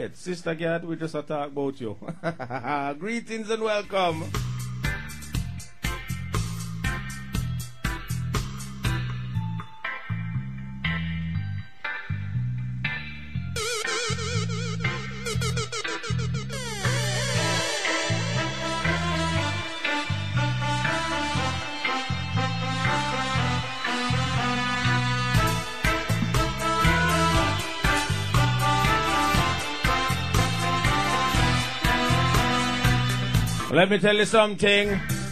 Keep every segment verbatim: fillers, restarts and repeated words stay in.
Wait, Sister Cat, we just a talk about you. Greetings and welcome. Let me tell you something.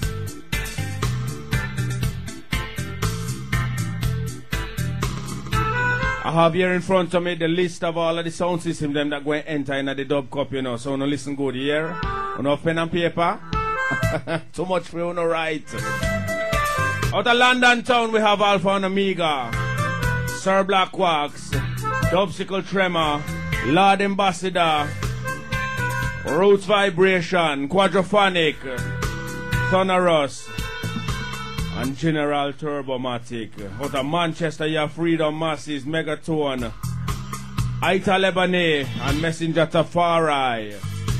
I have here in front of me the list of all of the sound system them that go and enter in the dub cup, you know. So no listen good here. No pen and paper. Too much for you no write. Out of London town we have Alpha and Omega, Sir Black Wax, Dubsicle Tremor, Lord Ambassador, Roots Vibration, Quadraphonic, Thunderous, and General Turbomatic. Out of Manchester, you have Freedom Masses, Megatone, Aita Lebanese, and Messenger Tafari.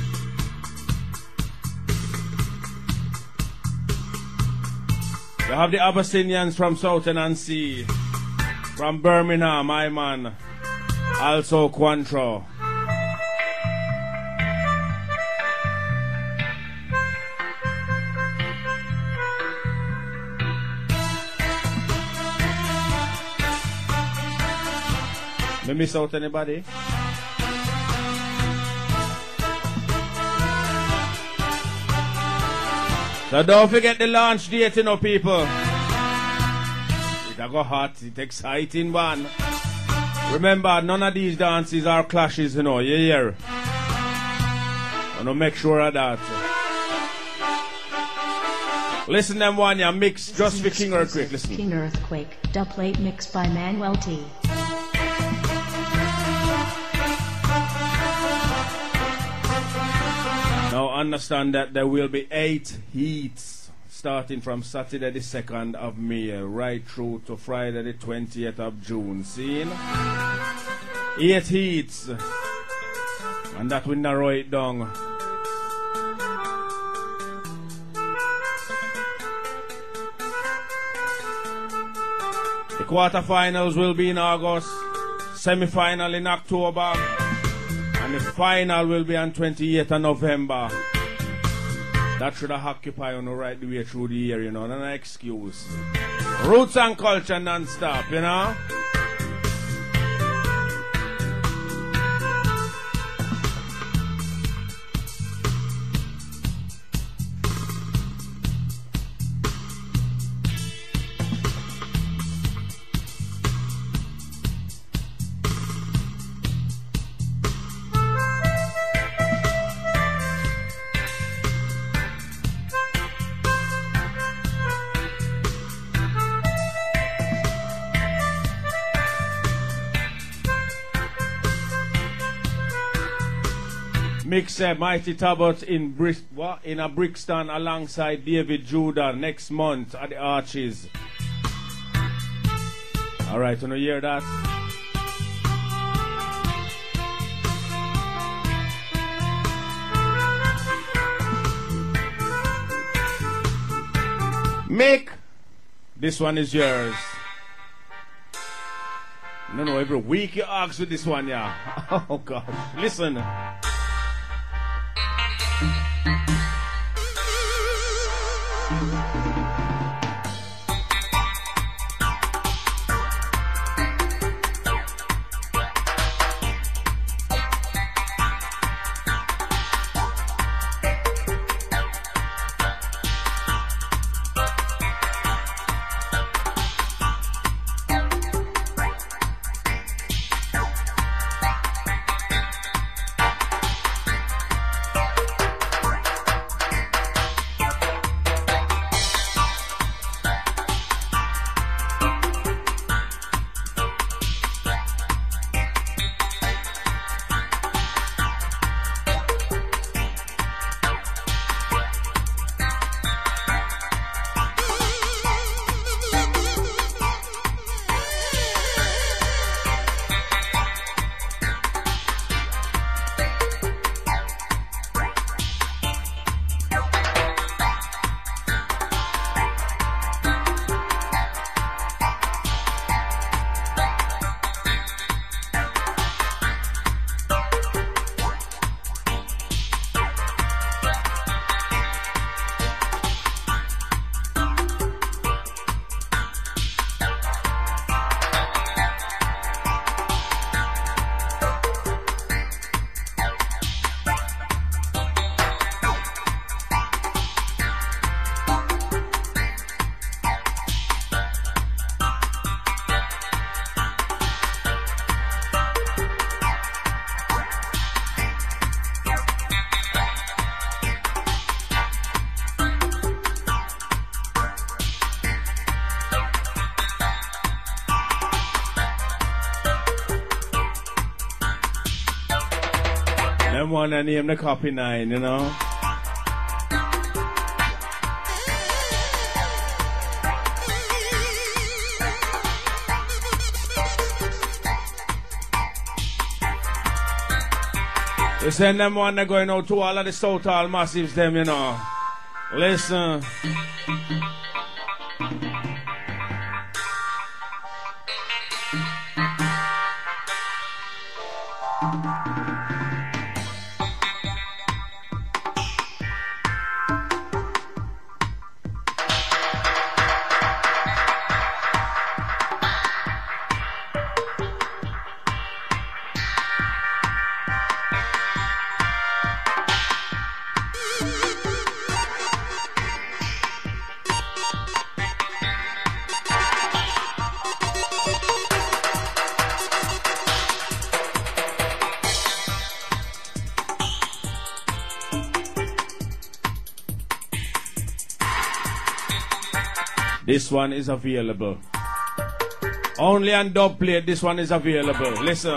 You have the Abyssinians from Southern-on-Sea, from Birmingham, my man, also Quantro. Me miss out anybody? So don't forget the launch date, you know, people. It a go hot, it's exciting one. Remember, none of these dances are clashes, you know, you hear? I want to make sure of that. Listen them one, yeah, mix just for King Earthquake, listen. King Earthquake, dub plate mixed by Manuel T. Now understand that there will be eight heats starting from Saturday the second of May right through to Friday the twentieth of June. Seen? Eight heats. And that will narrow it down. The quarterfinals will be in August, semi-final in October, and the final will be on twenty-eighth of November. That should have occupied on the right the way through the year, you know, no excuse. Roots and culture non-stop, you know. Mix uh, Mighty Talbot in Bris what? in a Brixton alongside David Judah next month at the Arches. Alright, wanna hear that? Mick, this one is yours. No, no, every week you ask with this one, yeah. Oh God, listen. Them one that name the Copy Nine, you know. We send them one that going out to all of the South Hall massives, them, you know. Listen. This one is available. Only on dub plate, this one is available. Listen.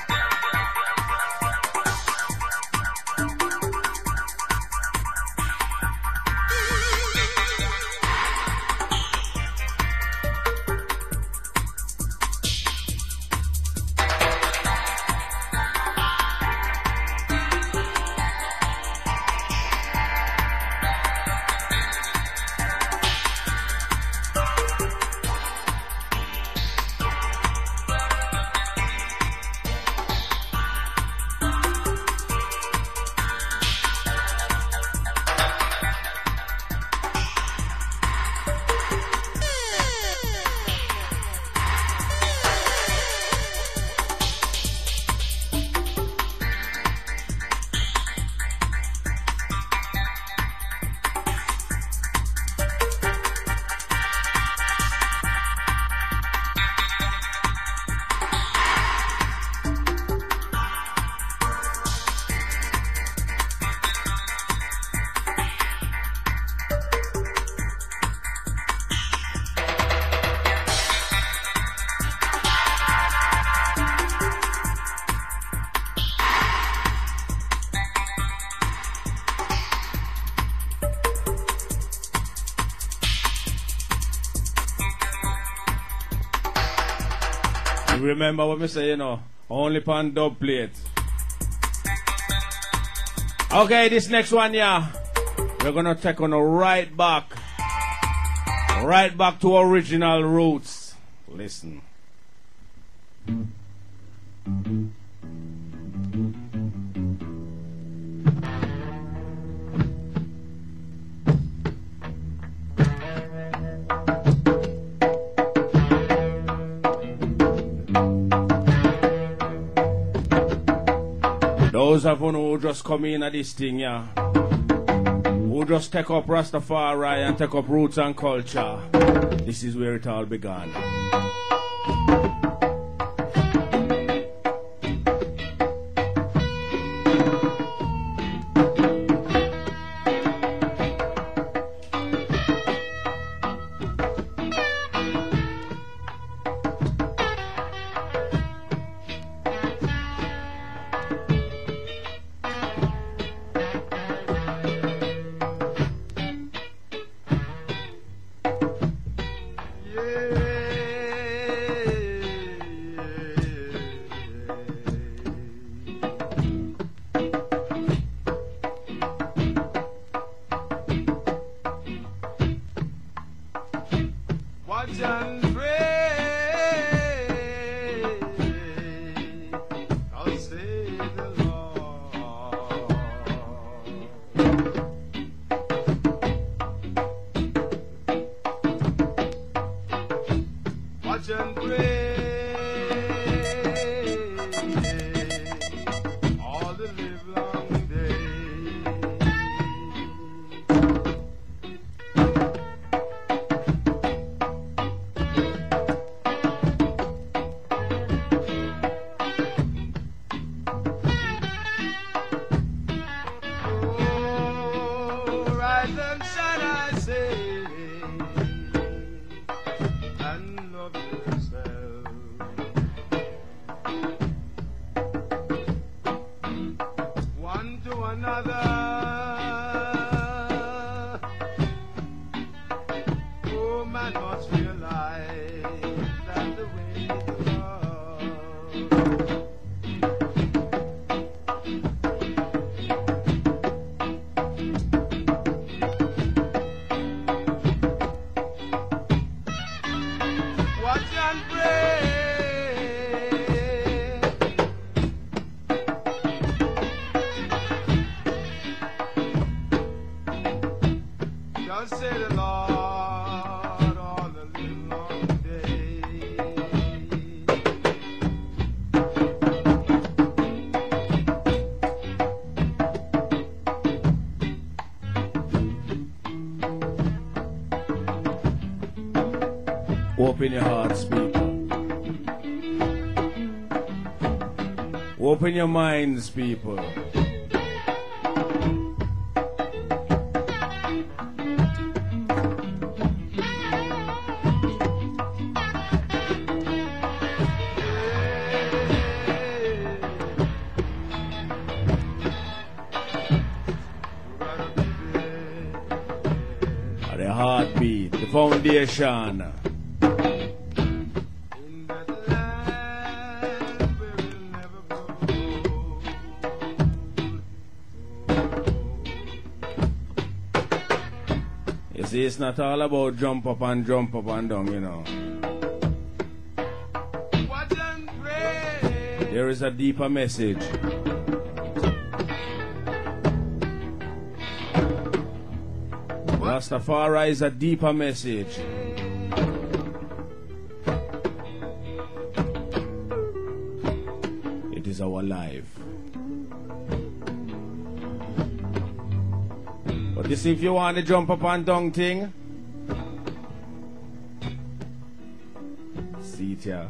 Remember what me say, you know, only pan dub plate. Okay, this next one, yeah, we're gonna take on a right back, right back to original roots. Listen. Those of you who just come in at this thing, yeah, who just take up Rastafari and take up roots and culture, this is where it all began. Open your hearts, people. Open your minds, people. The heartbeat, the foundation. You see, it's not all about jump up and jump up and down, you know. There is a deeper message. Rastafari is a deeper message. It is our life. But you see, if you want to jump up and down thing, see it here.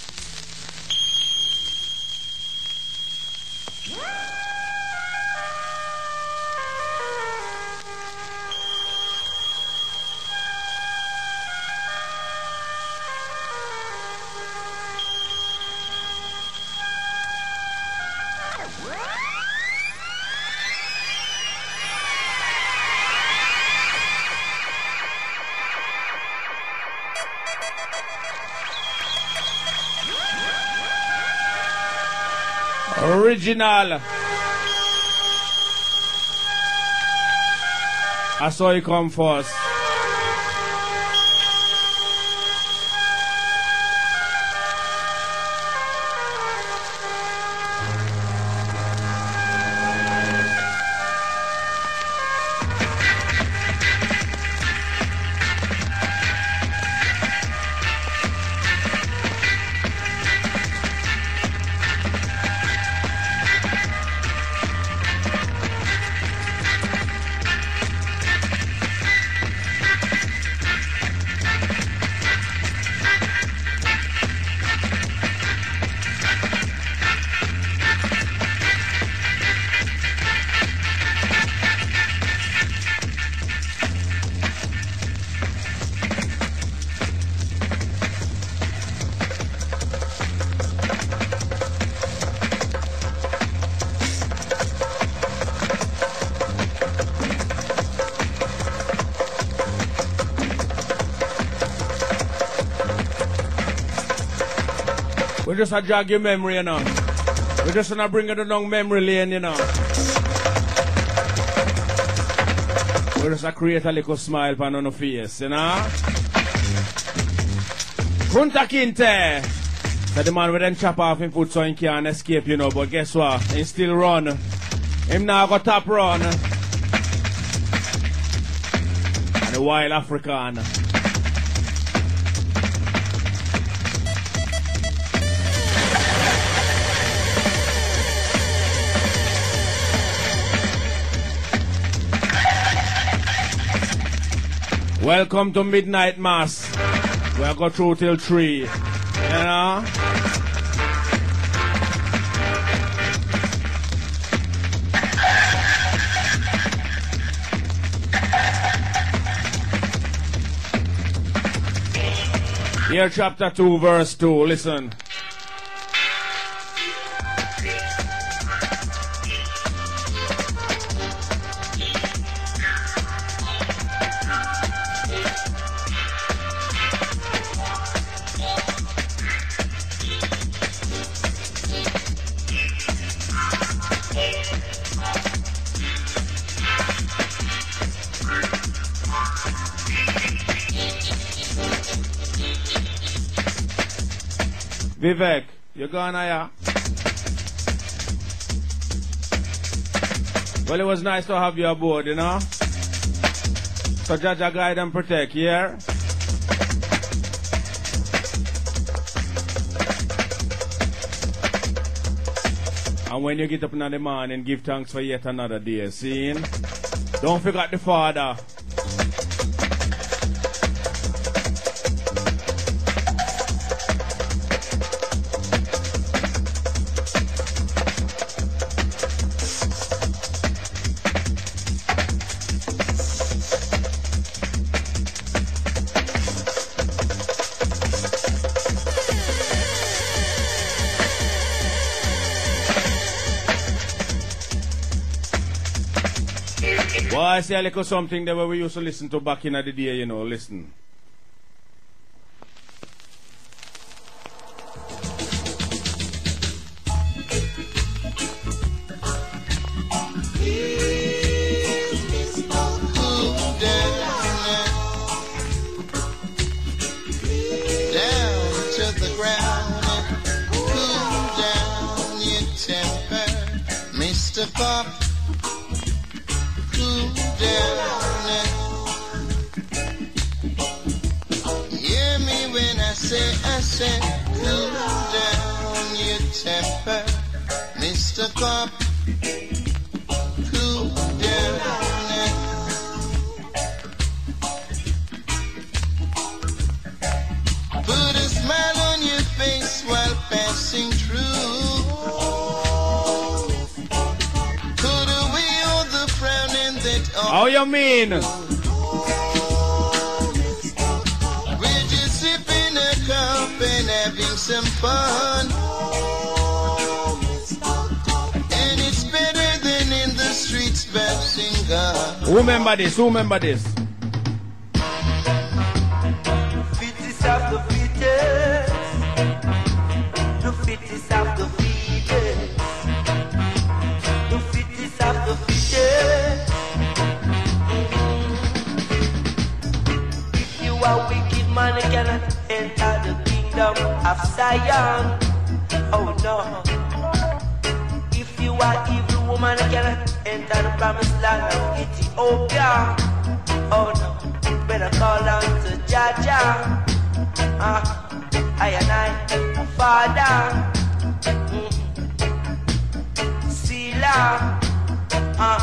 Original. I saw you come first. We just a jog your memory, you know. We just wanna bring it along memory lane, you know. We just a create a little smile pan on the face, you know. Kunta Kinte. So the man with them chop off him foot so he can't escape, you know. But guess what? He still run. Him now got top run. And the wild African. Welcome to Midnight Mass. We'll go through till three. You know? Here, chapter two, verse two. Listen. Vivek, you going here? Well, it was nice to have you aboard, you know? So Jaja guide and protect, yeah? And when you get up in the morning, give thanks for yet another day, see? Don't forget the Father. Well, I say a little something that we used to listen to back in the day, you know, listen. Pop, cool down. Hear me when I say, I say, cool down your temper, Mister Pop, cool down. Put a smile on your face while passing through. How you mean? We're just sipping a cup and having some fun. And it's better than in the streets bouncing guns. Who remember this? Who remember this? Fittest of the fittest. The fittest of the fittest. The fittest of the fittest. A wicked man cannot enter the kingdom of Zion. Oh no. If you are evil woman cannot enter the promised land of Ethiopia. Oh no. Better call on to Jaja. Ah, I and I, Father. Mm. Sila. Ah,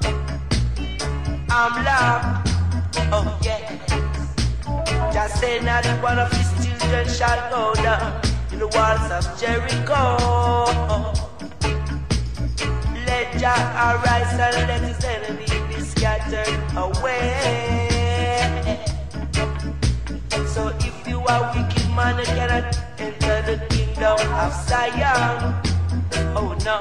Amla. Oh yeah. Just say not one of his children shall go down in the walls of Jericho. Let Jah arise and let his enemy be scattered away. So if you are wicked man, you cannot enter the kingdom of Zion. Oh no.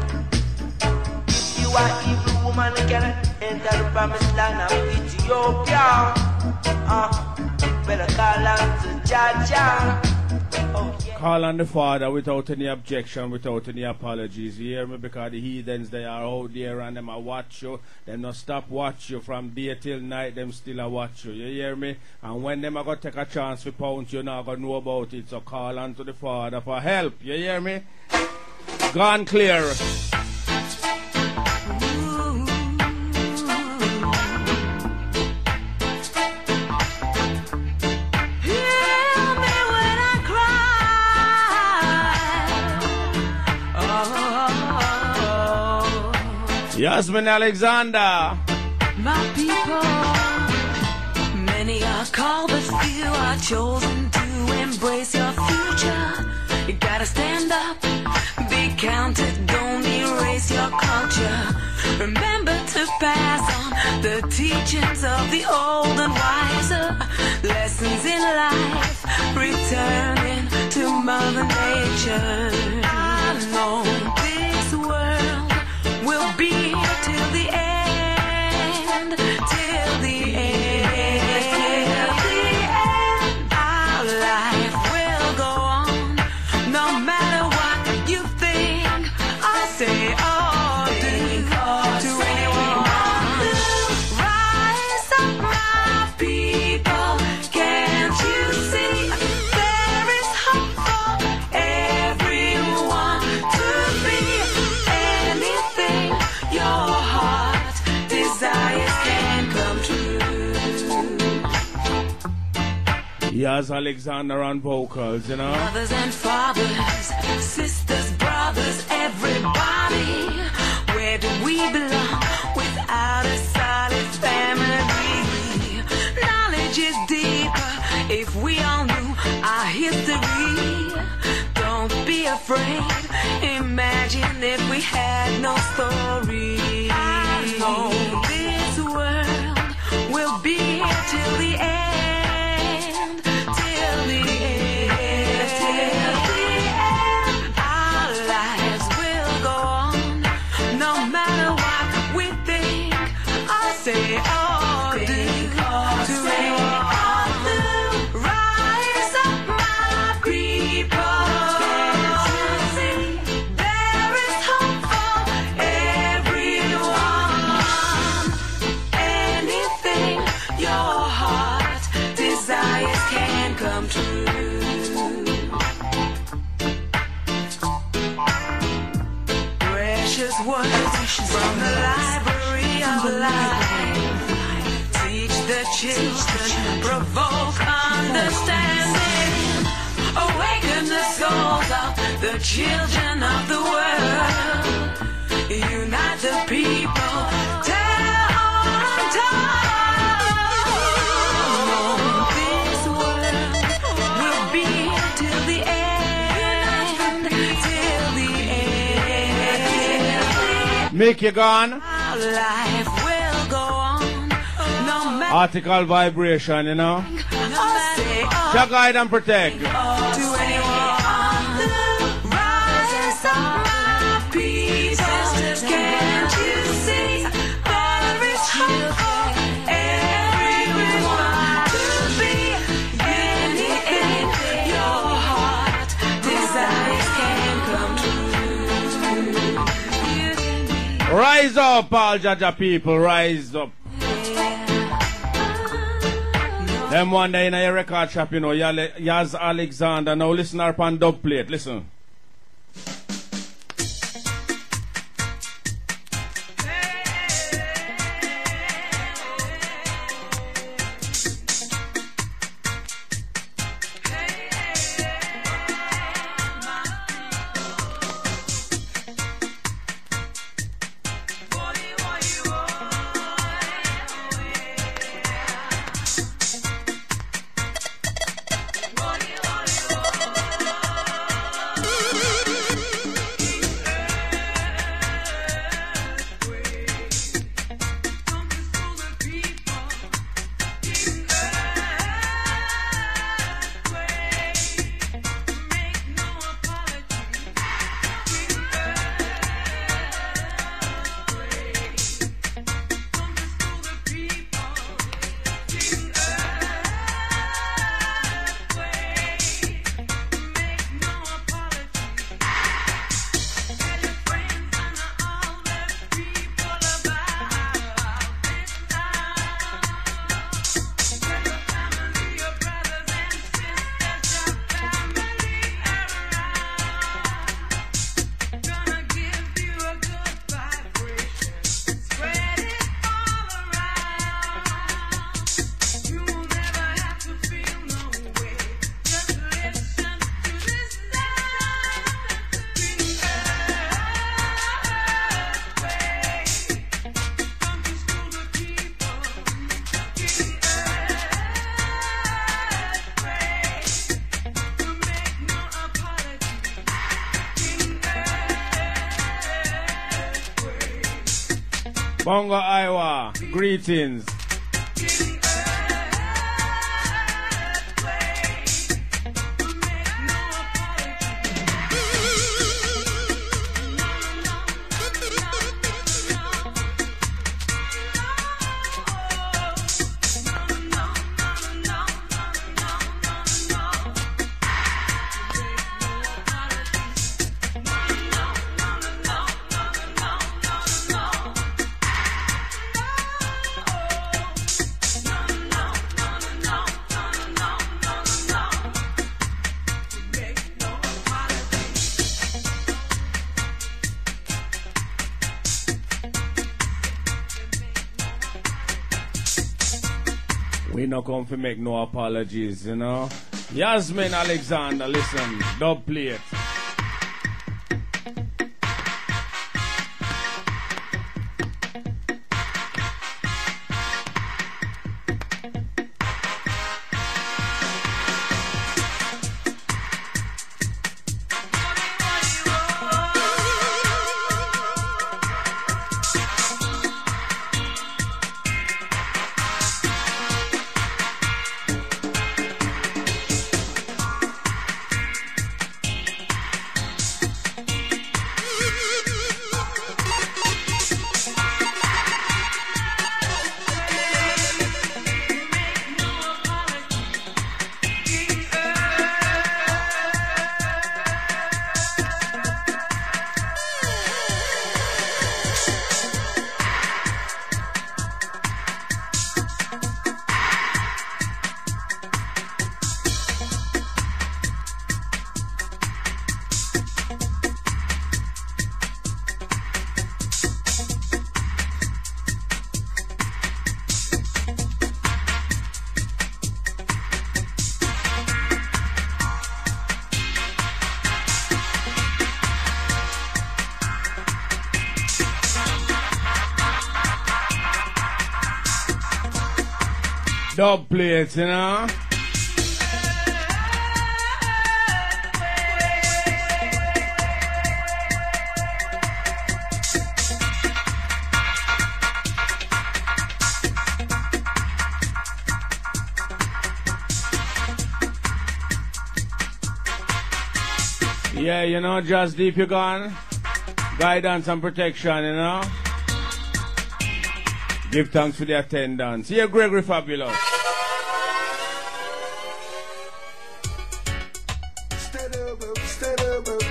If you are evil woman, you cannot enter the promised land of Ethiopia. Uh, Better call on to Jaja. Oh, yeah. Call on the Father without any objection, without any apologies. You hear me? Because the heathens, they are out there and them a watch you. Them not stop watch you from day till night. Them still a watch you. You hear me? And when them a go take a chance to pounce, you not gonna know about it. So call on to the Father for help. You hear me? Gone clear. Yasmin Alexander. My people, many are called, but few are chosen to embrace your future. You gotta stand up, be counted, don't erase your culture. Remember to pass on the teachings of the old and wiser. Lessons in life, returning to Mother Nature. I know this world will be here till the end, till the end, till the end. Our life will go on, no matter what you think or say or do to anyone. Rise up, my people, can't you see there is hope for everyone to be anything your heart desires can come true. Yes, Alexander on vocals, you know. Mothers and fathers, sisters, brothers, everybody. Where do we belong without a solid family? Knowledge is deeper if we all knew our history. Don't be afraid, imagine if we had no story. I know this world will be here till the end, till the end, till the end. Our lives will go on, no matter what we think or precious words from the library of life. Teach the children, provoke understanding, awaken the souls of the children of the world. Unite the people, tell untold. This world will be till the end, till the end. Make you gone. Our life will go on, no matter. Article vibration, you know. Shall guide and protect. To anyone, rise up, peace. Can't you see there is hope for everyone to be anything your heart desires can come true. Rise up, all Jaja people, rise up. Them one day in a record shop, you know, Yaz Alexander. Now listen up on dub plate, listen. Bongo Iowa, greetings. We not come to make no apologies, you know. Yasmin Alexander, listen, dub plate. dub plates, you know. Yeah, you know, just deep you gone. Guidance and protection, you know. Give thanks for the attendance. Here, Gregory Fabulous. Steady up, steady up.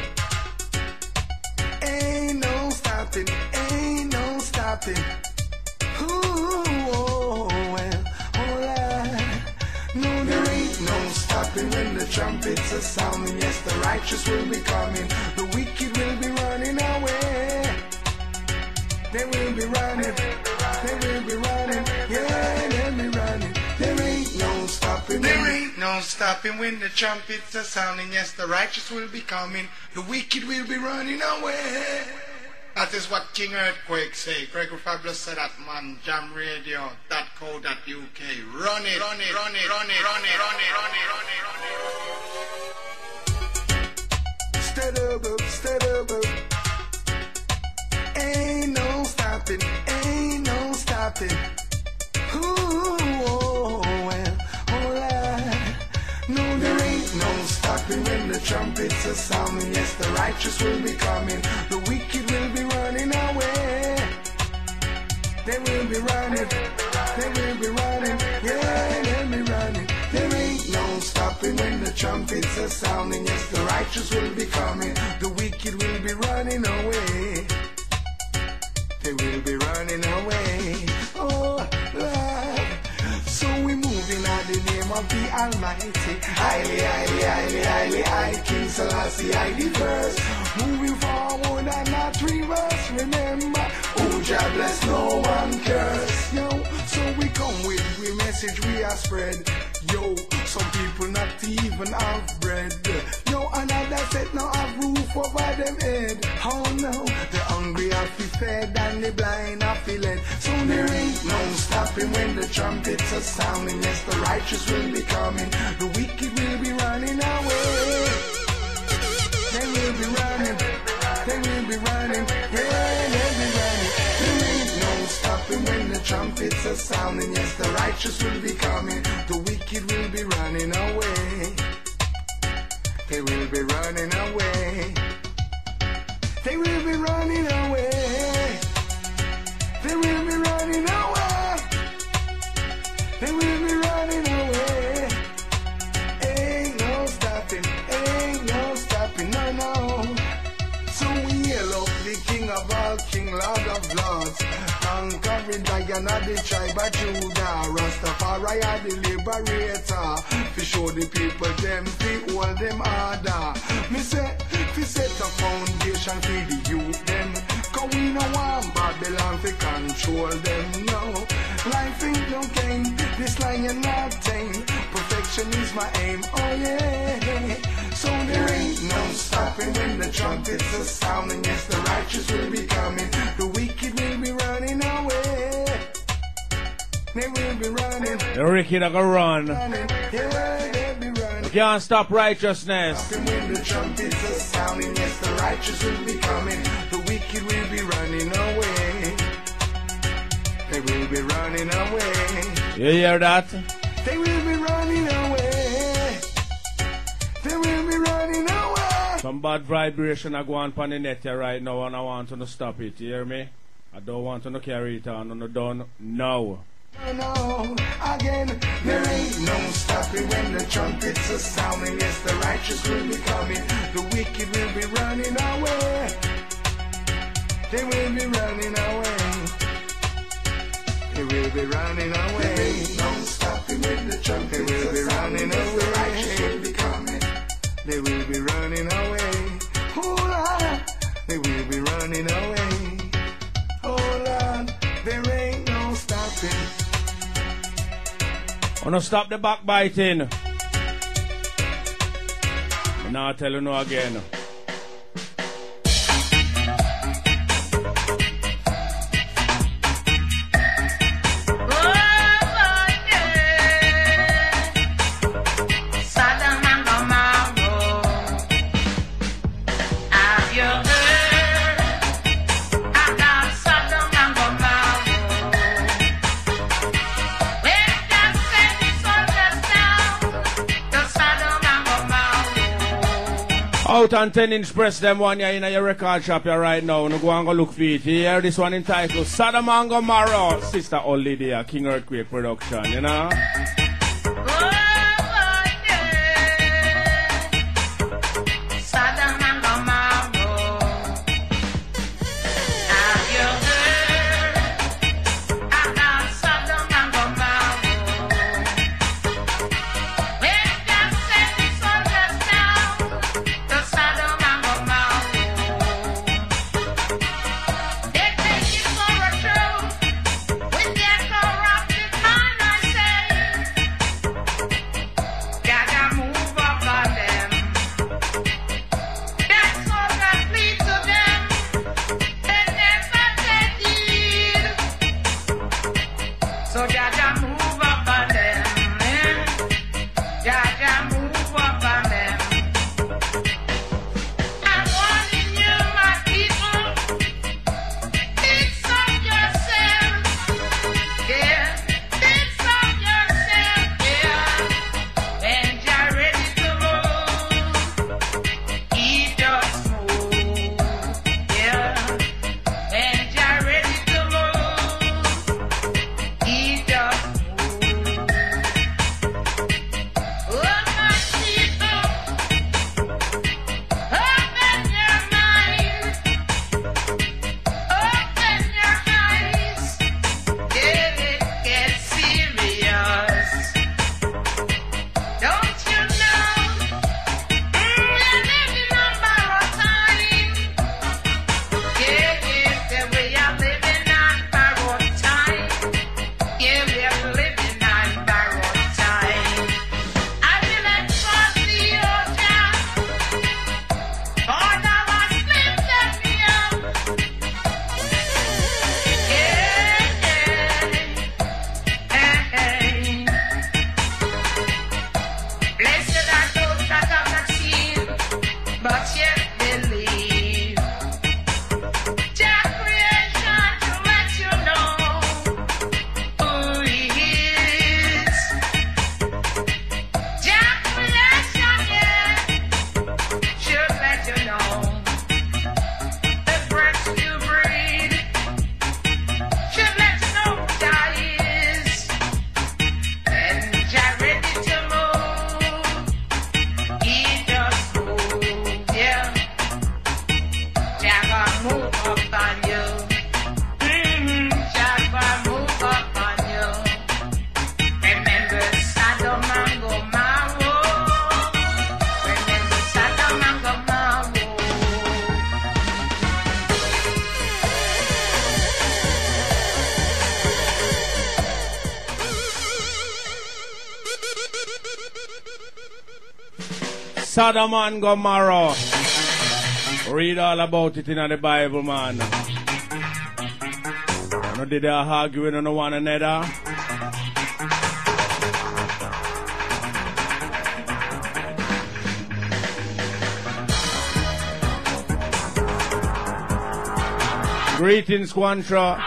Ain't no stopping, ain't no stopping. Ooh, oh, well, alright. No, there ain't no stopping when the trumpets are sounding. Yes, the righteous will be coming. The wicked will be running away. They will be running. They will be running, yeah, they'll be running. There ain't no stopping. There ain't no stopping when the trumpets are sounding. Yes, the righteous will be coming. The wicked will be running away. That is what King Earthquake say. Gregory Fabulous said that, man. jam radio dot co dot U K. Run it, run it, run it, run it, run it, run it, run it, run it, run it. Steady up, steady up. Ain't no stopping, ain't no stopping. Ooh, oh, well, alright. No, there ain't no stopping when the trumpets are sounding. Yes, the righteous will be coming. The wicked will be running away. They will be running. They will be running. Yeah, they'll be running. There ain't no stopping when the trumpets are sounding. Yes, the righteous will be coming. The wicked will be running away. They will be running away. Oh, Lord. So we moving at the name of the Almighty. Highly, highly, highly, highly, high King Selassie, I the first. Moving forward and not reverse. Remember, oh, Jah bless, no one curse. Yo, so we come with we message we are spread. Yo, some people not even have bread. Yo, another set now have roof over them head. Oh no, the hungry have to fed and the blind have to led. So there ain't no stopping when the trumpets are sounding. Yes, the righteous will be coming. The wicked will be running away. They will be running. They will be running. Yeah, they'll be running. There ain't no stopping when the trumpets are sounding. Yes, the righteous will be coming. The wicked will be running away. They will be running away. They will be running away. They will be running away. They will be running away. Ain't no stopping. Ain't no stopping. No, no. So we hail up the King of all King, Lord of Lords. Conquering Lion of the tribe of Judah. Rastafari are the liberator. To show the people them, fi hold them harder. Me say, fi set a foundation for the youth them. Cause we no want Babylon fi control them, no. Life ain't no game, this lion not tame. Perfection is my aim, oh yeah. So there ain't no stopping when the trumpets are sounding. Yes, the righteous will be coming. The wicked will be running away. They will be running. The wicked are gonna run. running. Yeah, they'll be running. You can't stop righteousness. Stopping when the trumpets are sounding. Yes, the righteous will be coming. The wicked will be running away. They will be running away. You hear that? They will be running away. They will be running away. Some bad vibration are going on the net here right now, and I want to stop it. You hear me? I don't want to carry it on. I'm done now. No, no, again, there ain't no stopping when the trumpets are sounding. Yes, the righteous will be coming. The wicked will be running away. They will be running away. They will be running away. There ain't no stopping when the trumpets they will be running away. The righteous will be coming. They will be running away. Oh Lord, they will be running away. Oh Lord, there ain't no stopping. Wanna stop the backbiting? And I'll tell you no again. Out on ten inch press them one here in your record shop here right now. No go and go look for it. You hear this one entitled Sodom and Gomorrah. Sister Old Lydia, King Earthquake production, you know? Sodom and Gomorrah. Read all about it in the Bible, man. No did they arguing on one another? Greetings, Quantra.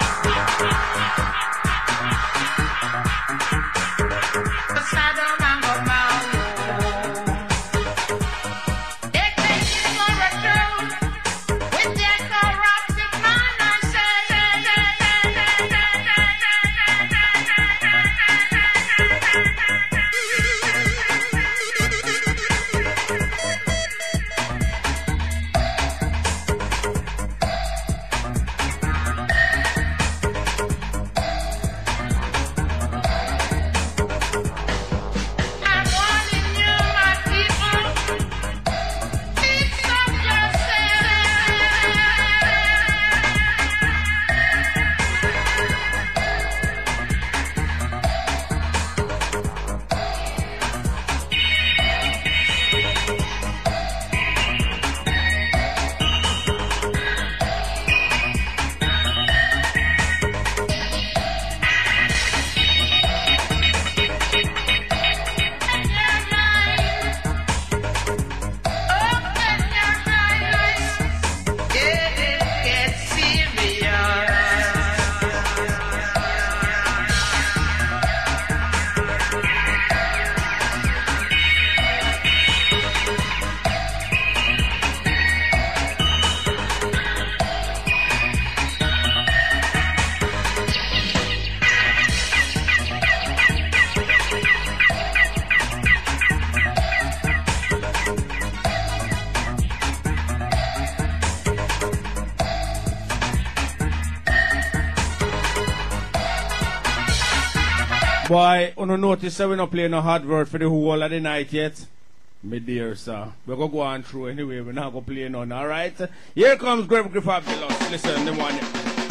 Boy, you notice that we not play no hard word for the whole of the night yet? Me dear sir, we're going to go on through anyway, we're not going to play none, alright? Here comes Gregory Fabulous, listen, the one.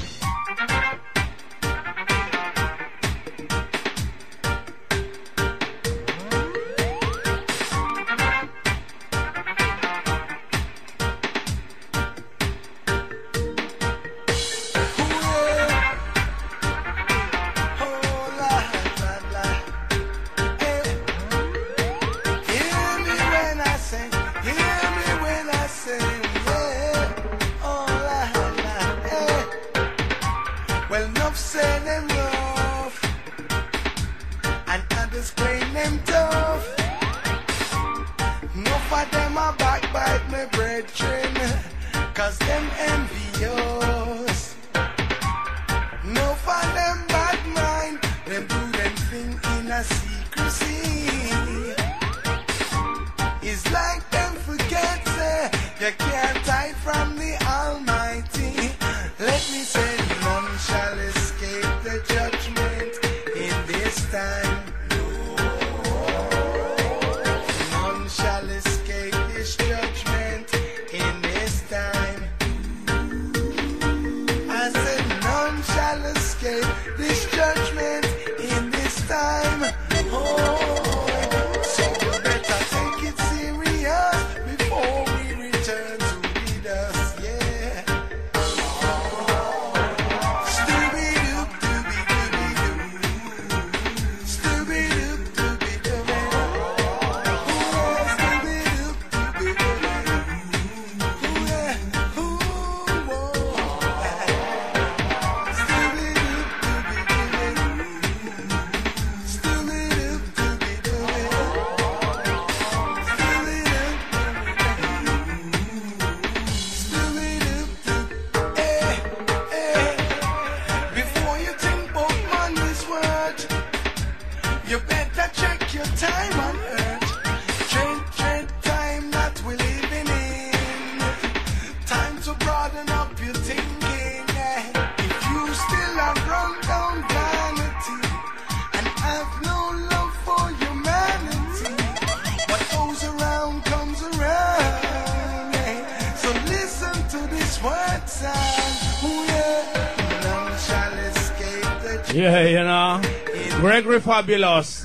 Yeah, you know, Gregory Fabulous.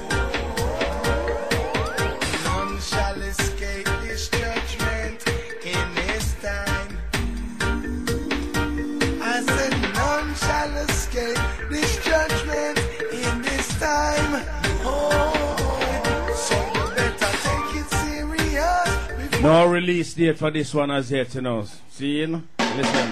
None shall escape this judgment in this time. I said none shall escape this judgment in this time. Oh, so you better take it serious. No release date for this one as yet, you know. See, listen.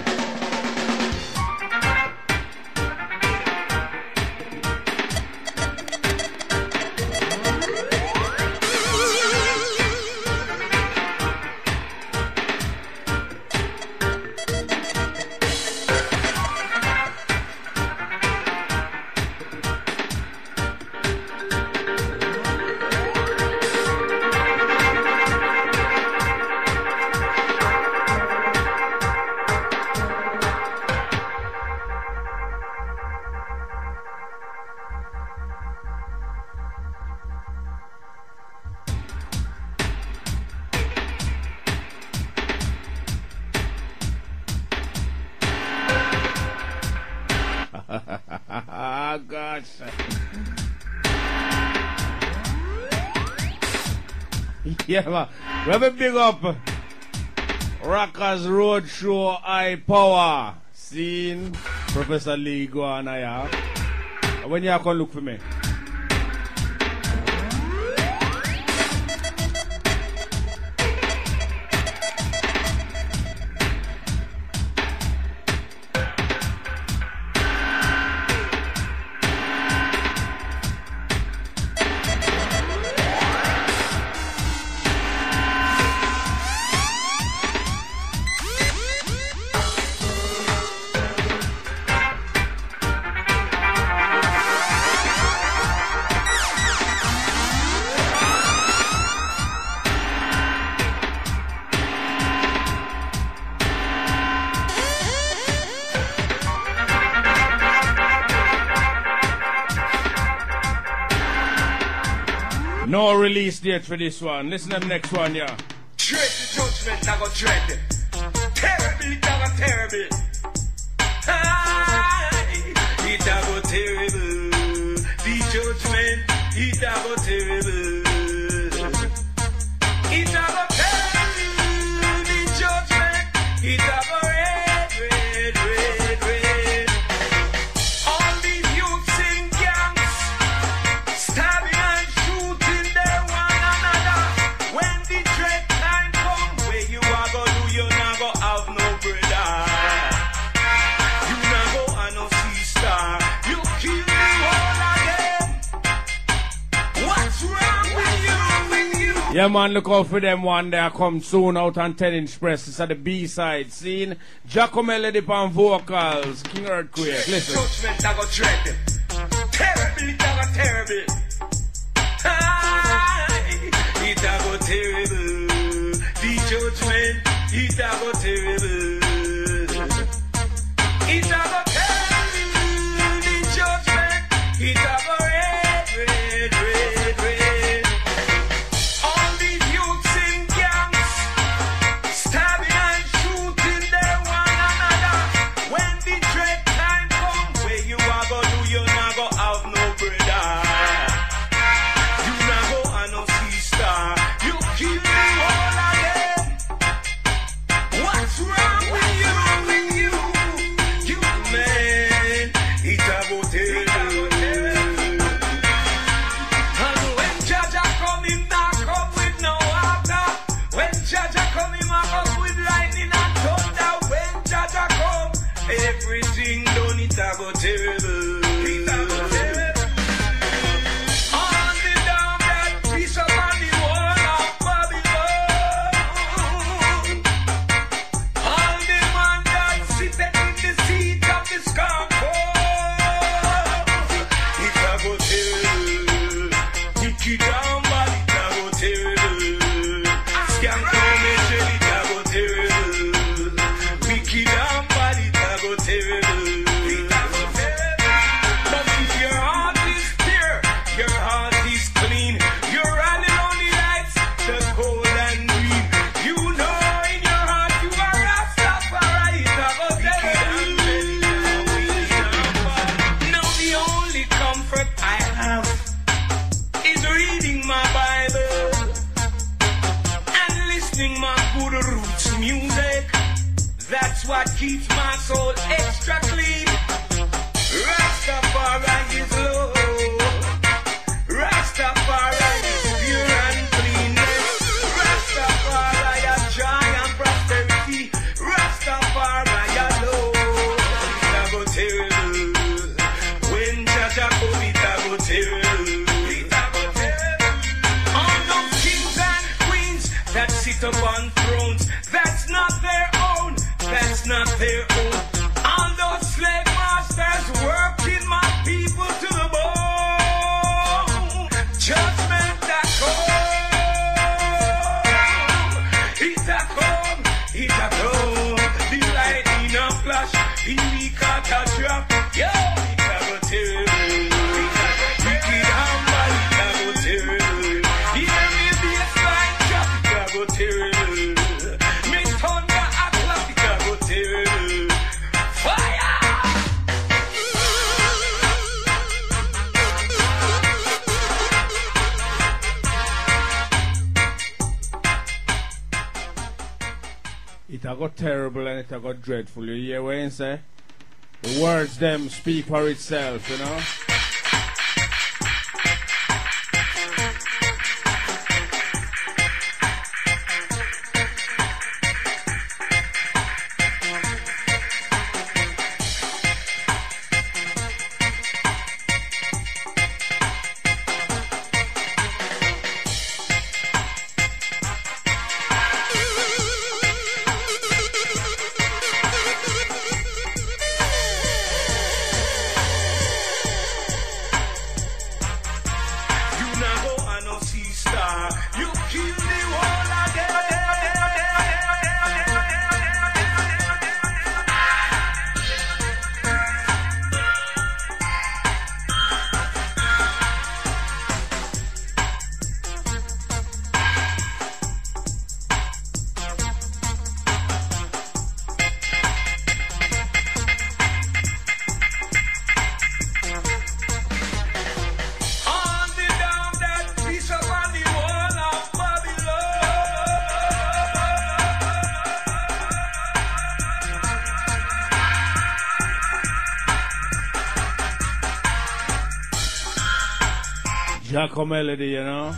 Gosh. Yeah, man. We have a big up Rockers Road Show High Power. Scene Professor Lee go on here. When you come look for me. No release date for this one. Listen to the next one, yeah. Dread the judgment, I got dread. Terrible, it I got terrible. Aye, it I got terrible. The judgment, it I got terrible. It I got terrible. The judgment, it I got red, red, red, red. All these youths in gangs, stabbing and shooting their one another. When the dread time come, where you are go do, you not go have no brother. You not go have no sister. You kill the whole of them. What's wrong with you, with you? Yeah, man, look out for them one day. Come soon out on ten inch press. It's at the B-side scene. Giacomelli Dip on vocals. King Earthquake. Listen. Judgment, I got dread. Terrible, it I got terrible. Aye, it I got terrible. The judgment, it I got terrible. It I got terrible. The judgment, it I got red, red, red, red. All these youths in gangs, stabbing and shooting their one another. When the dread time come, where you are go do, you not go have no brother. You not go have no sister. You kill the whole of them. What's wrong with you, with you? You man, it a go terrible. And when Jaja come, him not come with no water. When Jaja come, him a come with lightning and thunder. When Jaja come, everything done, it a go terrible. It a go terrible. On the down that piece up on the wall of Babylon. All the man that sitteth in the seat of the scornful. It a go terrible. Wicked and bad, it a go terrible. Scam commercial, it a go terrible. Wicked and bad, it a go terrible. It a go terrible. But if your heart is pure, your heart is clean, you're running on the lights, the cold and green. You know in your heart you are Rastafari. It a go terrible. Now the only comfort I have is reading my Bible and listening my good roots music. That's what keeps my soul extra clean. Rastafari is love. Rastafari is pure and cleanness. Rastafari is joy and prosperity. Rastafari is love. It a go terrible. When Jaja come, it a go terrible. It a go terrible. All those kings and queens that sit upon thrones, that's not their own. That's not their own. All those slave masters working my people to the bone. Judgment that come. It a come. It a come. The lightning a flash. In the cut a drop. Yo, it a go terrible. Wicked and bad, it a go terrible. Hear me bassline drop. It a go terrible. Me thunder a clap. It a go terrible. Fire! It a got terrible and it a got dreadful. You hear what I say? The words them speak for itself, you know? Jacko Melody, you know.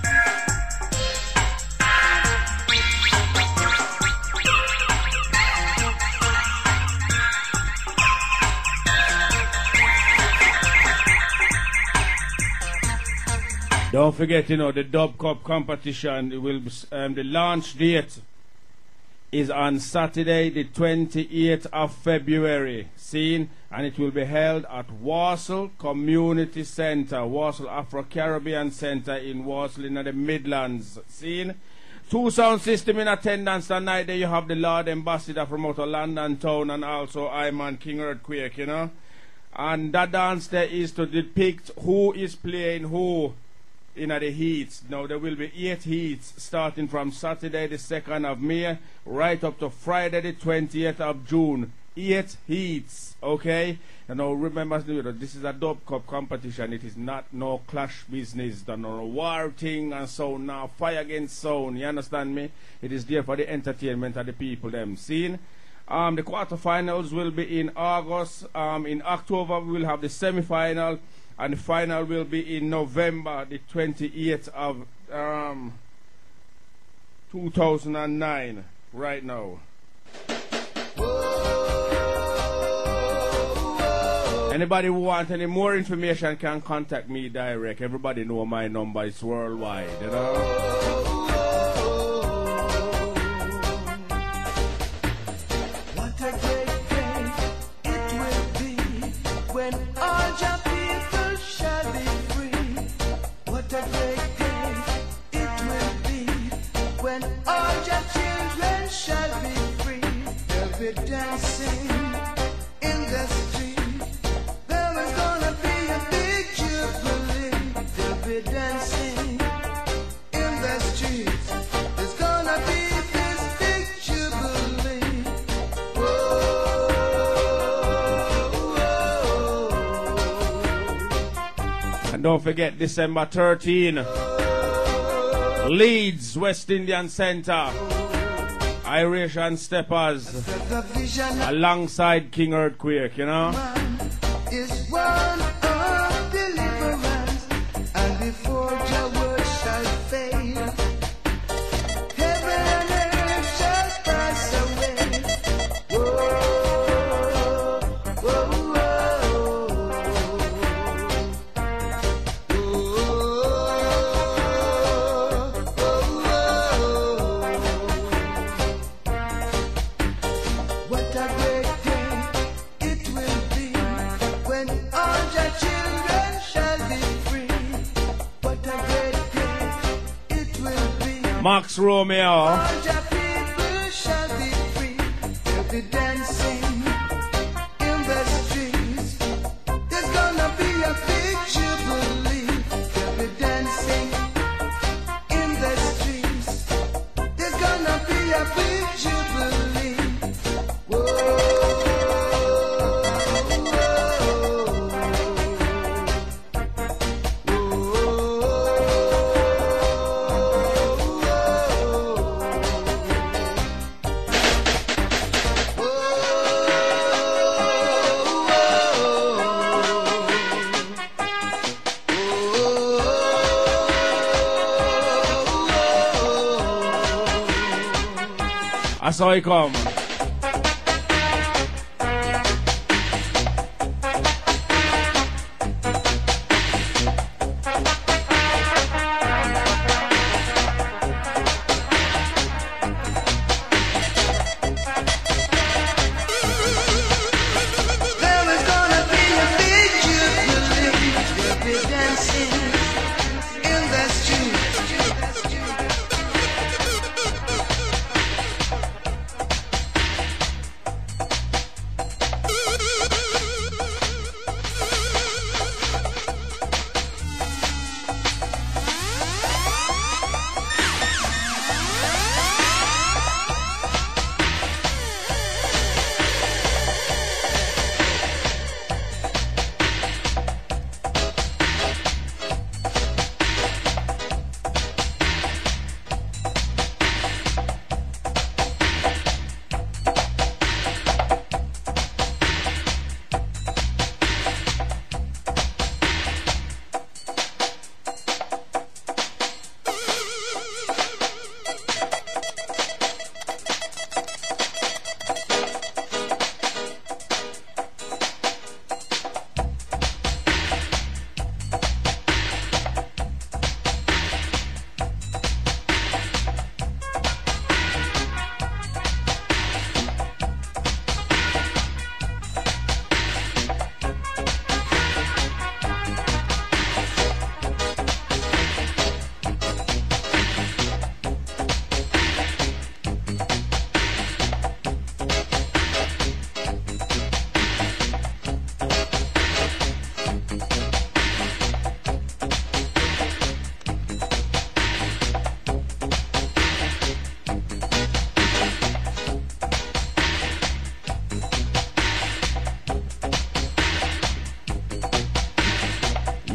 Don't forget, you know, the Dub Cup competition, it will be, um, the launch date is on Saturday, the twenty-eighth of February, seen, and it will be held at Warsel Community Center, Warsel Afro-Caribbean Center in Warsel in the Midlands, seen. Two sound system in attendance tonight. There you have the Lord Ambassador from out of London town, and also Iman King Earthquake, you know. And that dance there is to depict who is playing who in the heats. Now there will be eight heats starting from Saturday the second of May right up to Friday the twentieth of June. Eight heats, okay? And now remember, this is a Dub Cup competition. It is not no clash business, the no war thing and so now fire against sound. You understand me? It is there for the entertainment of the people them. Seen? Um, the quarterfinals will be in August. Um, in October we will have the semi-final. And the final will be in November the twenty-eighth of um, two thousand nine, right now. Anybody who wants any more information can contact me direct. Everybody know my number is worldwide, you know. What a great day it will be when all your people shall be free. What a great day it will be when all your children shall be free. They'll be dancing in the street. There is gonna be a big jubilee. They'll be dancing in the streets. There's gonna be this big jubilee. Whoa, whoa. And don't forget December thirteenth, Leeds, West Indian Centre, Irish and Steppers, The vision alongside King Earthquake, you know. is one of deliverance, and before your word shall fail, heaven and earth shall pass away. Whoa, whoa, what a great day it will be when all your children shall be free. What a great day it will be. Max Romeo. All your people shall be free. They'll be dancing in the streets. There's gonna be a big jubilee. They'll be dancing in the streets. There's gonna be a big jubilee. Whoa, I saw he come. there is gonna be a big jubilee. They'll be dancing in the streets.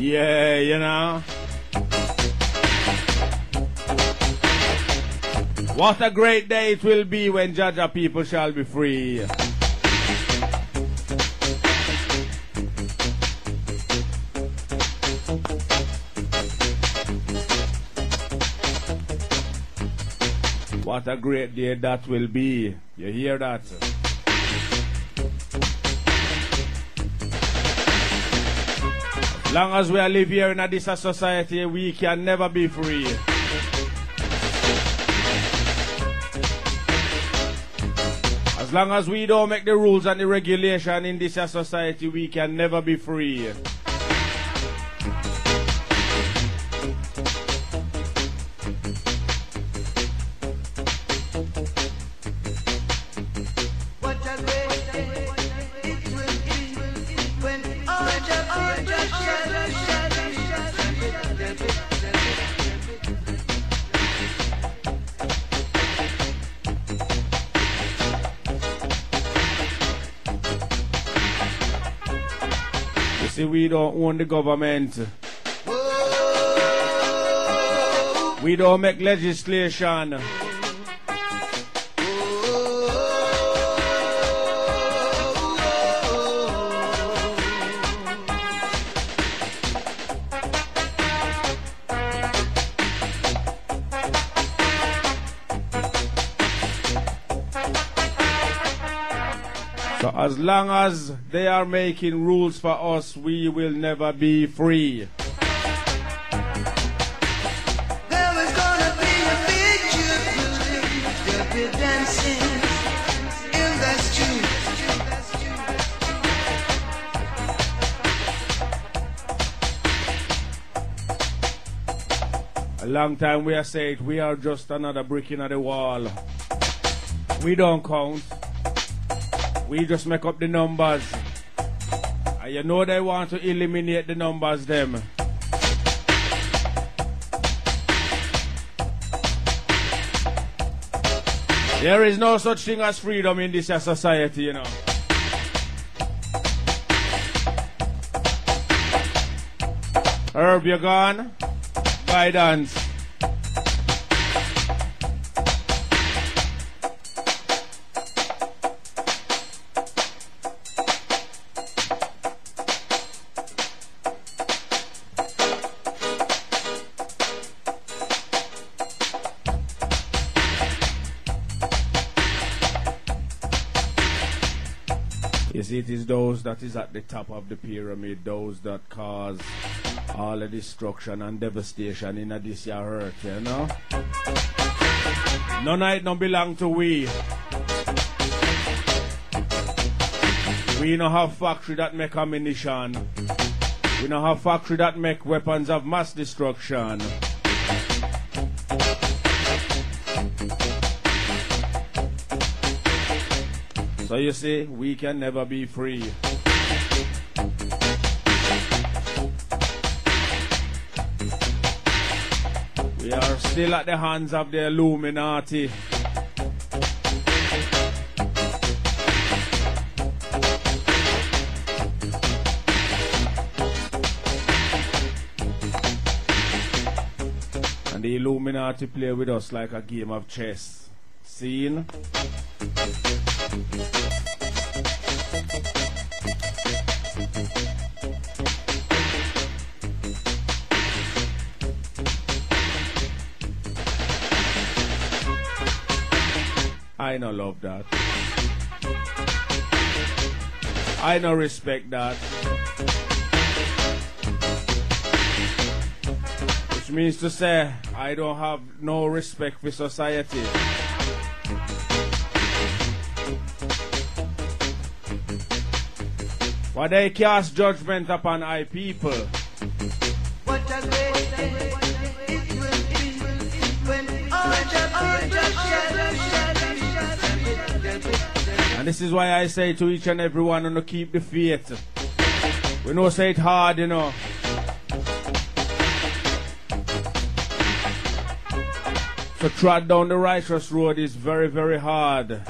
Yeah, you know. What a great day it will be when Jaja people shall be free. What a great day that will be. You hear that? As long as we are live here in this society, we can never be free. As long as we don't make the rules and the regulation in this society, we can never be free. We don't own the government. We don't make legislation. So as long as they are making rules for us, we will never be free. There was gonna be a big jubilee, there'll be dancing in the street. A long time we are saying we are just another brick in the wall. We don't count. We just make up the numbers. And you know they want to eliminate the numbers them. There is no such thing as freedom in this society, you know. Herb, you gone? Guidance. It is those that is at the top of the pyramid, those that cause all the destruction and devastation in this year earth, you know. None of it don't belong to we. We don't have factory that make ammunition. We don't have factory that make weapons of mass destruction. So you see, we can never be free. We are still at the hands of the Illuminati. And the Illuminati play with us like a game of chess. Seen? I no love that. I no respect that. Which means to say, I don't have no respect for society. Why they cast judgment upon I people? What a great day it will be when all And this is why I say to each and every one to keep the faith. We know say it hard, you know. To trot down the righteous road is very, very hard.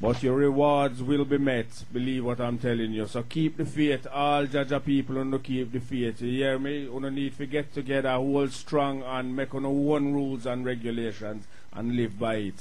But your rewards will be met. Believe what I'm telling you. So keep the faith. All Jaja people want to keep the faith. You hear me? You don't need to get together, hold strong, and make on one rules and regulations and live by it.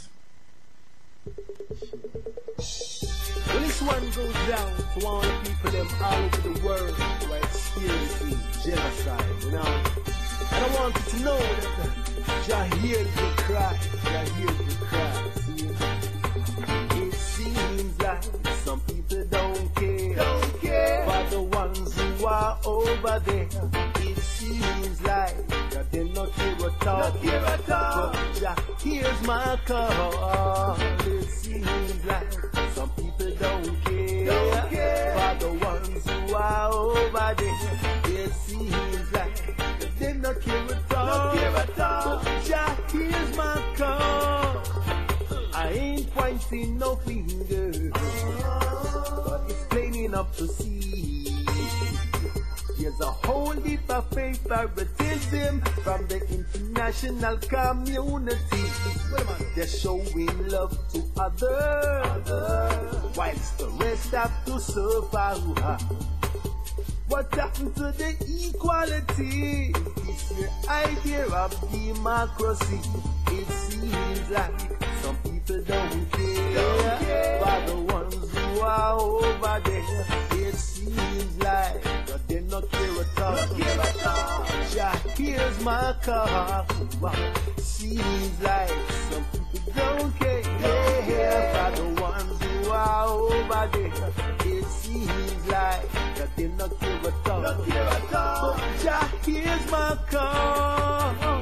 When this one goes down to all the people them all over the world who are experiencing genocide, you know, and I want you to know that Jah hears your cry, Jah hears your cry. See, it seems like some people don't care, don't care for the ones who are over there. It seems like that they not care at all, not care at all. But Jah hears my call. It seems like some people don't care, don't care for the ones who are over there. It seems like that they not care at all, not care at all. But Jah hears my call. I ain't pointing no finger, but it's plain enough to see. There's a whole heap of favoritism from the international community. They're showing love to others, whilst the rest have to suffer. What happened to the equality? This idea of democracy. It seems like some people don't care, don't care for the ones who are over there. It seems like that they not care at all, not care at all. Jah hears my call. Seems like some people don't care, yeah, for the ones who are over there. It seems like that they not care at all, not care at all. But Jah hears my call.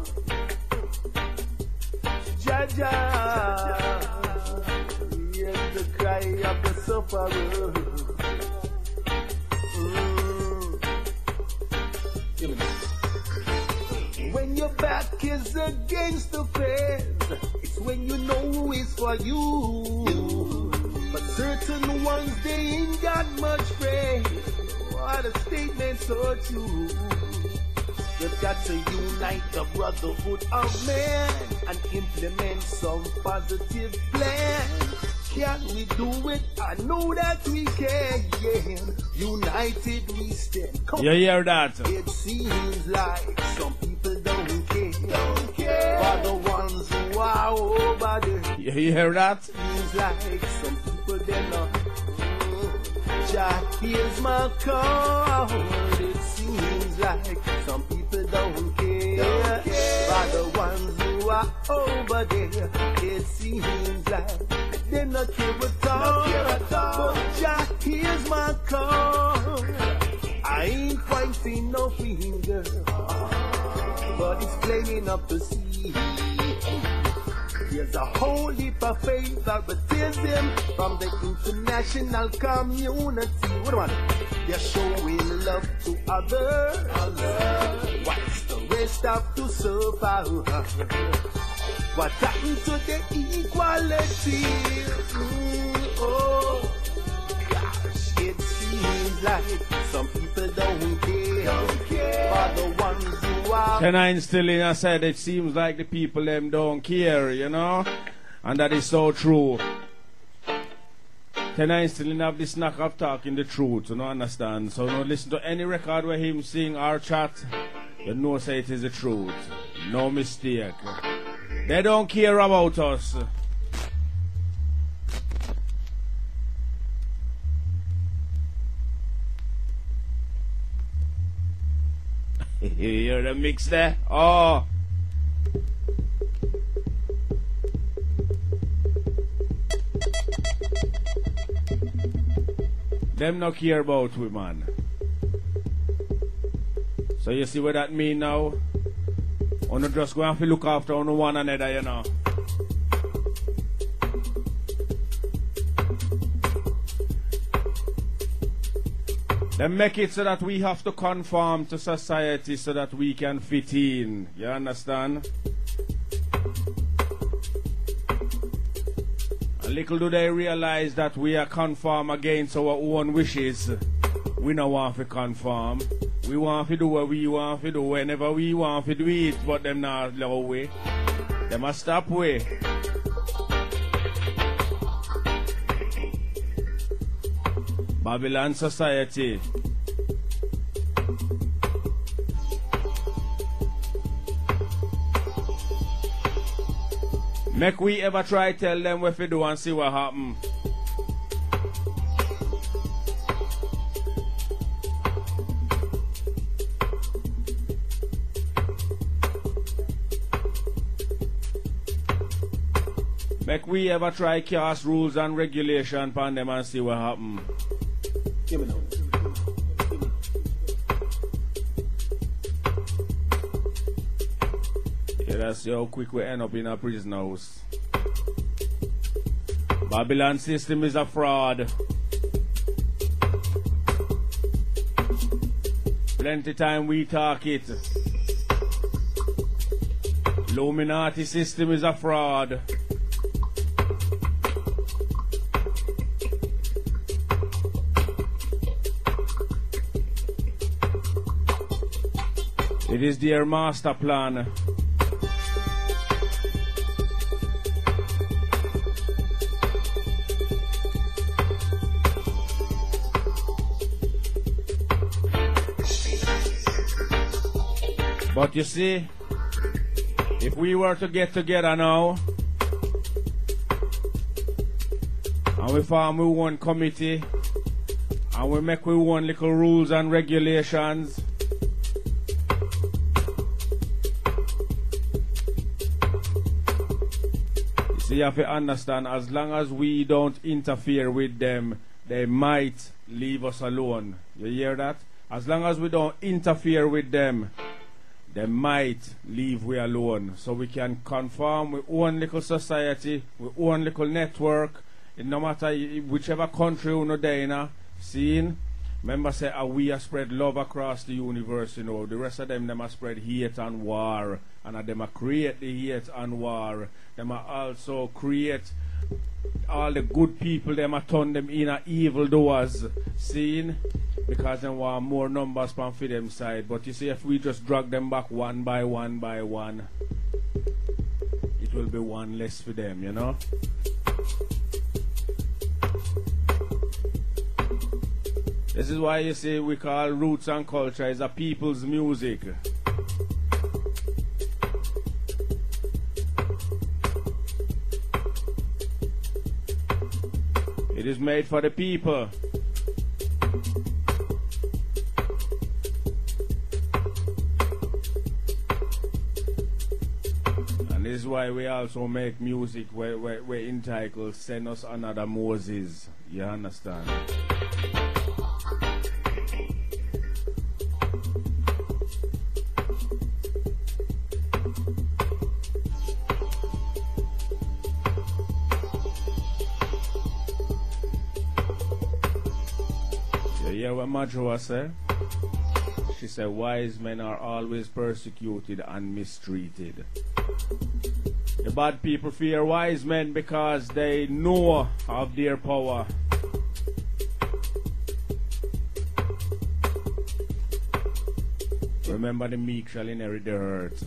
Jah Jah hears the cry of the sufferer. Mm. When your back is against the fence, it's when you know who is for you. But certain ones, they ain't got much faith. What a statement so true. We've got to unite the brotherhood of man and implement some positive plan. Can we do it? I know that we can, yeah. United we stand. Come You hear that? It seems like some people don't care, don't care for the ones who are over there. You hear that? Seems like some people they're not. Jah hears my call. It seems like some people don't care, don't care for the ones who are over there. It seems like they not care at all, care at all. But Jah hears my call. I ain't pointing no finger, but it's plain enough to see. There's a whole heap of favoritism from the international community. What about it? They're showing love to others, others. Whilst the rest have to suffer. What happened to the equality? Mm, oh, gosh, it seems like some people don't care, don't care for the ones who are. Ten I still in, I said it seems like the people them don't care, you know, and that is so true. Ten I still in have this knack of talking the truth, you know, understand? So no listen to any record where him sing or chat, you know say it is the truth, no mistake. They don't care about us. You hear the mix there? Oh. Them not care about we, man. So you see what that mean now? On just going to look after on one another, you know. They make it so that we have to conform to society so that we can fit in. You understand? And little do they realize that we are conform against our own wishes. We don't want to conform. We want to do what we want to do whenever we want to do it, but them not allow way. They must stop way. Babylon society. Make we ever try tell them what we do and see what happen. Make we ever try cast rules and regulation upon them and see what happen. Give me now. Yeah, that's how quick we end up in a prison house. Babylon system is a fraud. Plenty time we talk it. Illuminati system is a fraud. It is their master plan. But you see, if we were to get together now and we form we one committee and we make we one little rules and regulations, you see, you have to understand, as long as we don't interfere with them, they might leave us alone. You hear that? As long as we don't interfere with them, they might leave we alone. So we can conform with one little society, with one little network, in no matter whichever country you know there, you know, seeing. Remember say, uh, we have spread love across the universe, you know. The rest of them, them have spread hate and war. And uh, them have create the hate and war. Them have also create all the good people, them have turn them in a evil doers. Seeing? Because they want more numbers for them side. But you see, if we just drag them back one by one by one, it will be one less for them, you know. This is why you see we call roots and culture is a people's music. It is made for the people. This is why we also make music where we where entitled Send Us Another Moses. You understand? You hear what Majua said? She said, wise men are always persecuted and mistreated. The bad people fear wise men because they know of their power. Remember, the meek shall inherit the earth.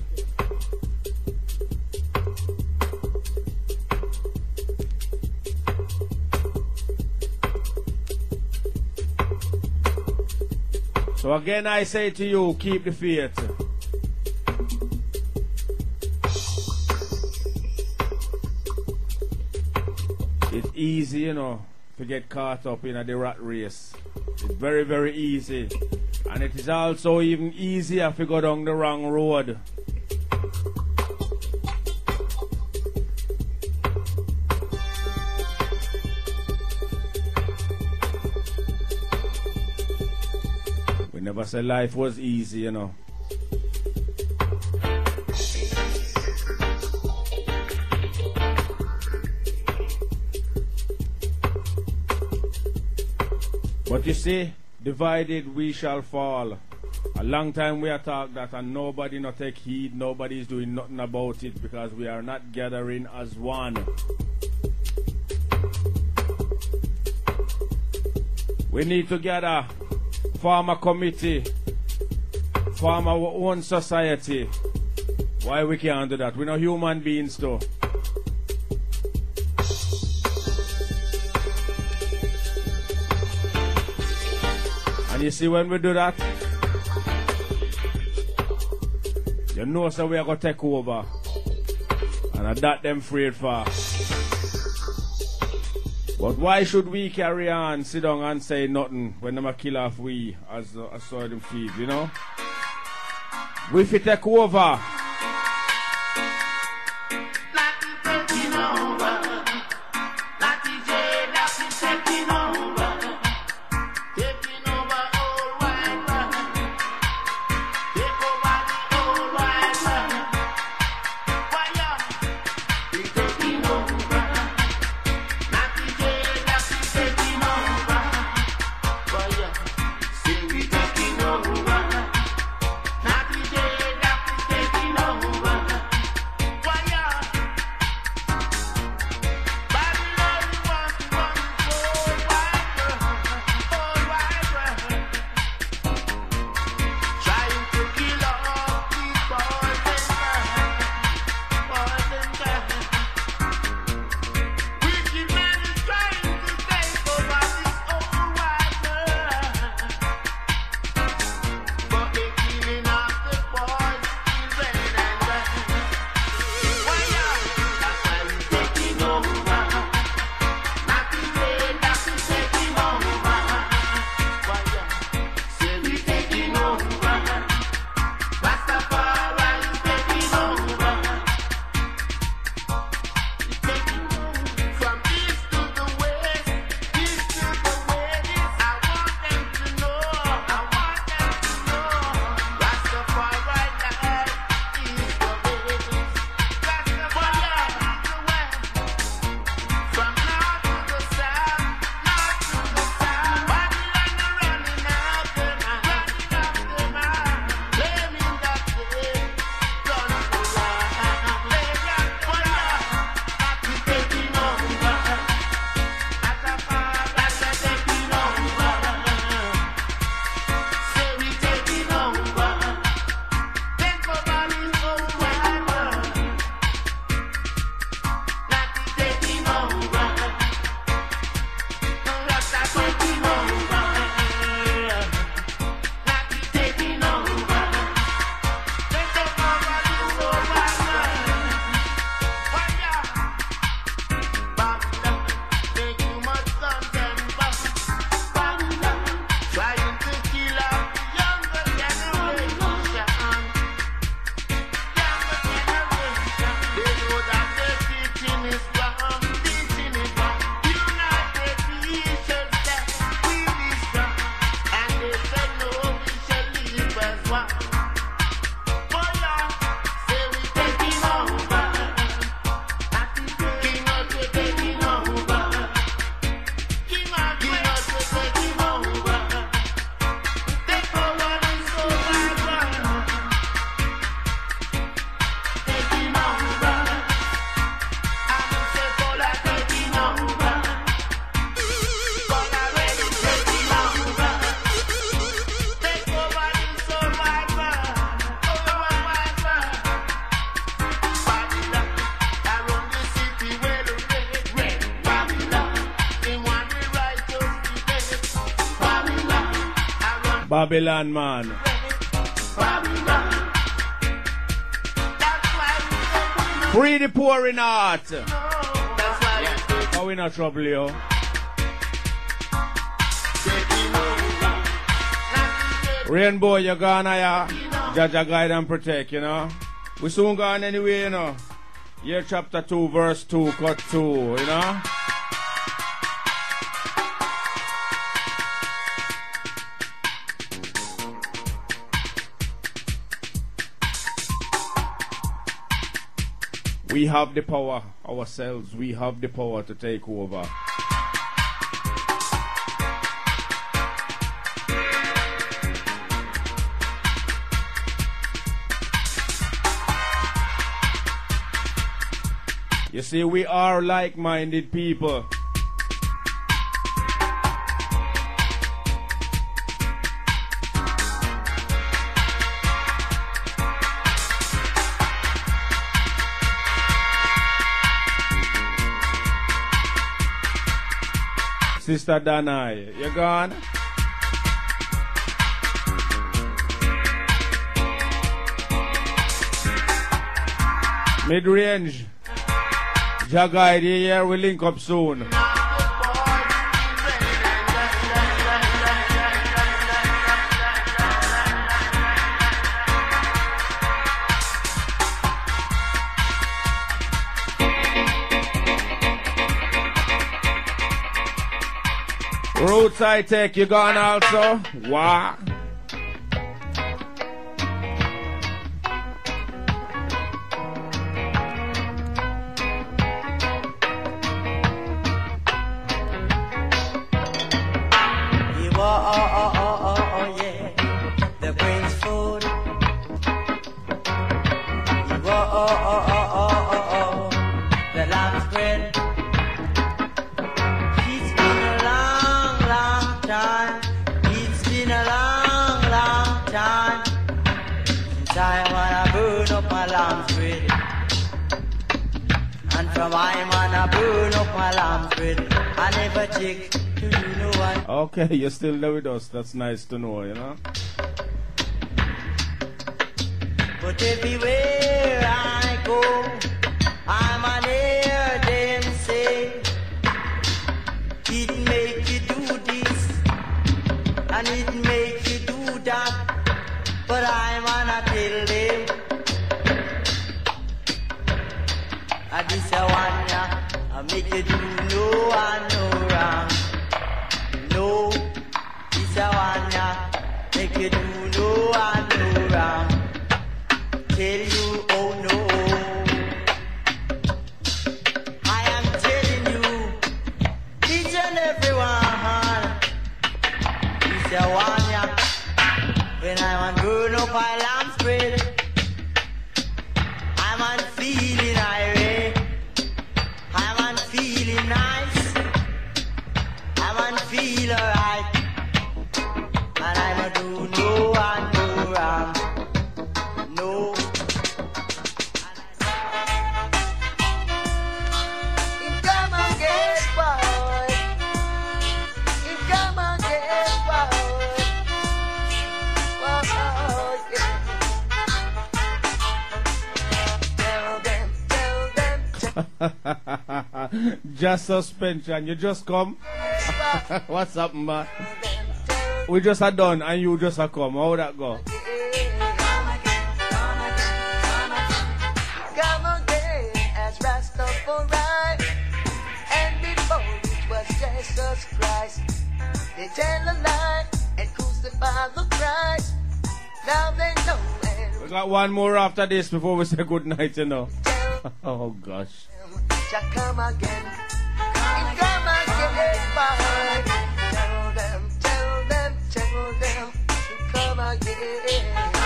So again I say to you, keep the faith. It's easy, you know, to get caught up in a the rat race. It's very, very easy. And it is also even easier if you go down the wrong road. We never said life was easy, you know. But you see, divided we shall fall. A long time we are talk that and nobody not take heed, nobody is doing nothing about it because we are not gathering as one. We need to gather, form a committee, form our own society. Why we can't do that? We're not human beings too. you see when we do that, you know so we are going to take over. And I that them afraid for. But why should we carry on, sit down and say nothing when them a kill off we as a sword and thief, you know? We fit take over. Babylon, man. Free the poor in heart. How we not trouble you? Rainbow, you're gonna, yeah. Judge, guide and protect, you know. We soon gone anyway, you know. Year chapter two, verse two, cut two, you know. We have the power ourselves. We have the power to take over. You see, we are like-minded people. Sister Danai, you gone? Mid-range. Jagai, here we link up soon. Roots High Tech, you gone also? Wow. Okay, you're still there with us. That's nice to know, you know. But everywhere I go, I'm an hear them say, it make you do this, and it make you do that. But I'm gonna tell them, I this a one ya, I make you do no and no wrong. No, this a one ya, make you do no and no wrong. Tell you, oh no, I am telling you, each and every one, this a one ya, when I want burn up a lamb spread, I'm on feeling irate, I'm on feeling nice, I'm on feel alright, and I don't do no and no wrong, no. It come again, boy. It come again, boy. Oh, yeah. Tell them, tell them, tell Just suspension, you just come. What's up, man? We just are done and you just are come. How would that go? Come again as Rastafari, and before it was Jesus Christ. They tell a lie and crucify the Christ. Now they know and We got one more after this before we say good night, you know. Oh gosh. shall come again. It come again, boy. Tell them, tell them, tell them to come again.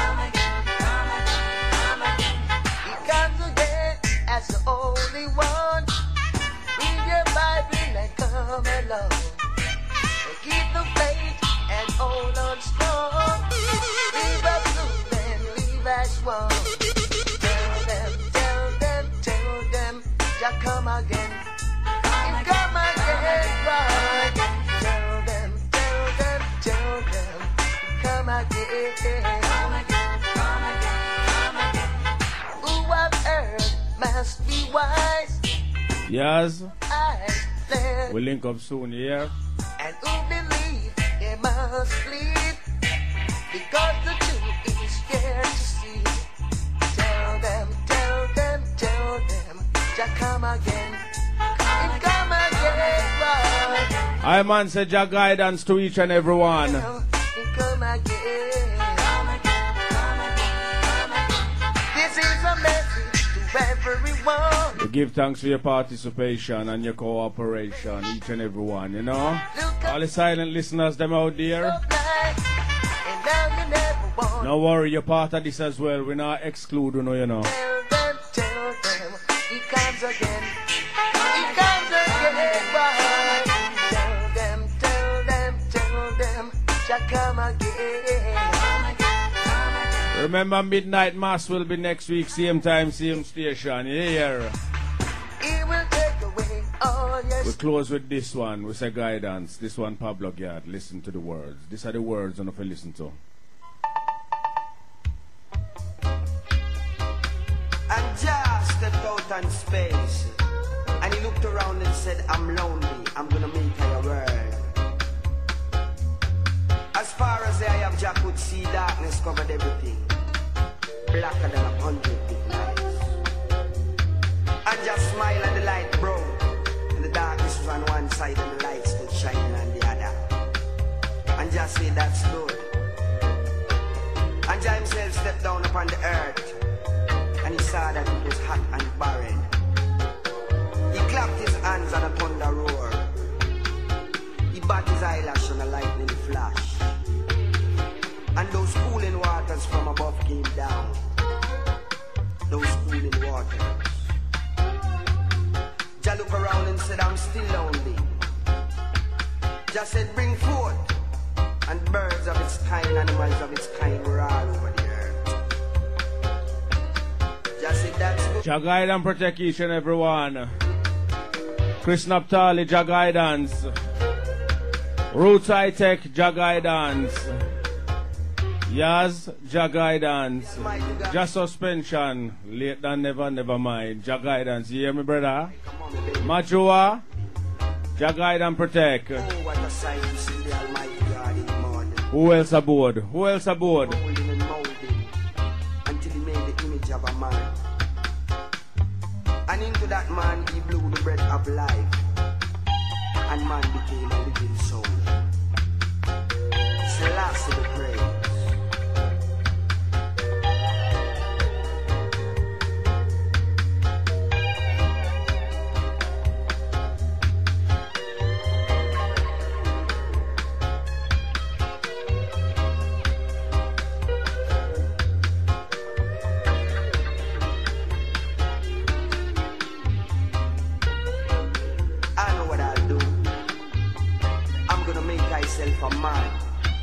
He comes again as the only one. Read your Bible and come along. Keep the faith and hold on strong. Leave us soon and leave as one. Tell them, tell them, tell them, shall come again. It come again, right? Tell them, tell them, tell them, come again. Who I've heard must be wise. Yes. I stand. We link up soon, yeah. And who believe they must believe, because the truth is scared to see. Tell them, tell them, tell them, shall come again. It come again, right? I man said your guidance to each and every one. It come again. This is a message to everyone. We give thanks for your participation and your cooperation, each and every one, you know. All the silent listeners, them out there. No worry, you're part of this as well. We're not excluding you, you know. Tell them, tell them, he comes again. He comes again, boy. Tell them, tell them, tell them, shall come again. Remember, Midnight Mass will be next week, same time, same station. Yeah. He will take away all your We close with this one. We say guidance. This one, Pablo Gad. Listen to the words. These are the words on if you listen to. and just the face. And he looked around and said, I'm lonely, I'm gonna make her a word. As far as the eye of Jah could see, darkness covered everything, blacker than a hundred big lights. And just smile and the light broke, and the darkness was on one side and the light stood shining on the other. And just say that's good. And Jah himself stepped down upon the earth, and he saw that it was hot and barren. He clapped his hands and a thunder roar. He bat his eyelash and a lightning flash. And those cooling waters from above came down. Those cooling waters. Jah looked around and said, I'm still lonely. Jah said, bring forth. And birds of its kind, animals of its kind were all over the earth. Jah said, that's good. Jah guide and protect each and every one. Chris Naphtali, Jah guidance. Roots High Tech, Jah guidance. Yaz, Jah guidance. Jah suspension, late than never, never mind. Jah guidance, you hear me, brother? Majua, Jah guide and protect. Oh, what a sight to see the Almighty God in mud. Who else aboard? Who else aboard? Molding and molding until he made the image of a man. And into that man he blew the breath of life, and man became a living soul. Selassie the praise. A man.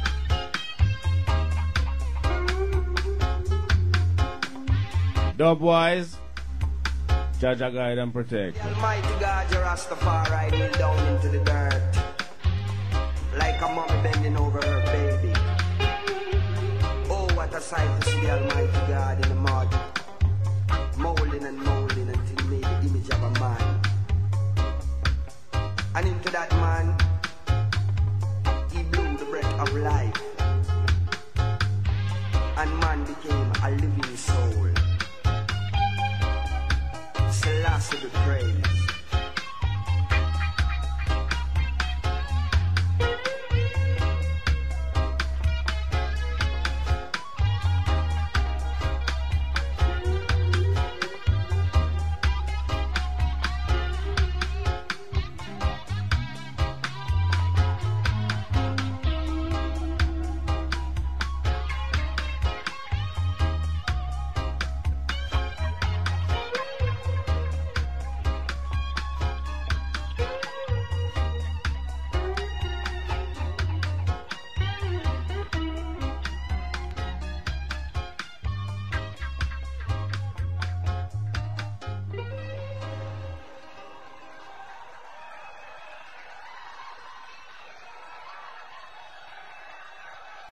Dubwise, Jah Jah guide and protect. The Almighty God, your Rastafari, kneel down into the dirt like a mommy bending over her baby. Oh, what a sight to see the Almighty God in the mud, molding and molding until he made the image of a man. And into that man of life, and man became a living soul. Selassie the praise.